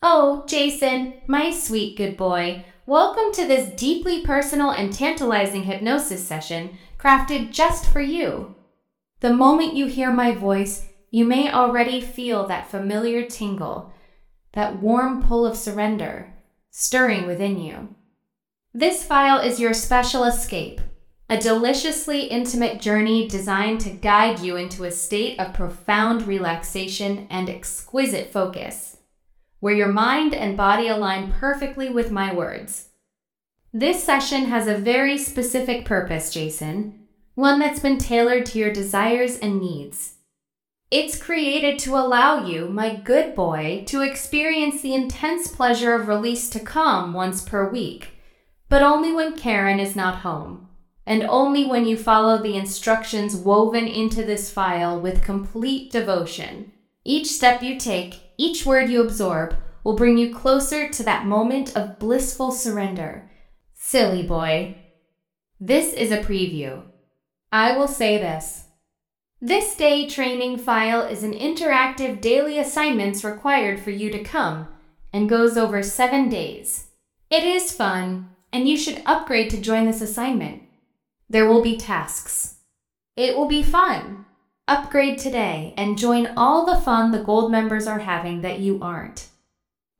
Oh, Jason, my sweet good boy, welcome to this deeply personal and tantalizing hypnosis session crafted just for you. The moment you hear my voice, you may already feel that familiar tingle, that warm pull of surrender, stirring within you. This file is your special escape, a deliciously intimate journey designed to guide you into a state of profound relaxation and exquisite focus, where your mind and body align perfectly with my words. This session has a very specific purpose, Jason, one that's been tailored to your desires and needs. It's created to allow you, my good boy, to experience the intense pleasure of release to come once per week, but only when Karen is not home, and only when you follow the instructions woven into this file with complete devotion. Each step you take, each word you absorb, will bring you closer to that moment of blissful surrender. Silly boy. This is a preview. I will say this. This day training file is an interactive daily assignments required for you to come and goes over 7 days. It is fun, and you should upgrade to join this assignment. There will be tasks. It will be fun. Upgrade today and join all the fun the Gold members are having that you aren't.